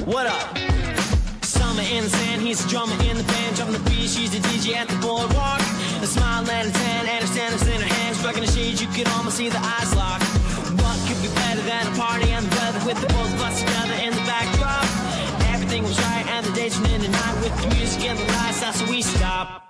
What up? Summer in the sand, he's a drummer in the band, jumping the beat, she's the DJ at the boardwalk. A smile and a tan, and her sandals in her hands, striking the shades, you could almost see the eyes lock. What could be better than a party and the weather with the both of us together in the backdrop? Everything was right and the days went in the night with the music and the lights, that's where we stop.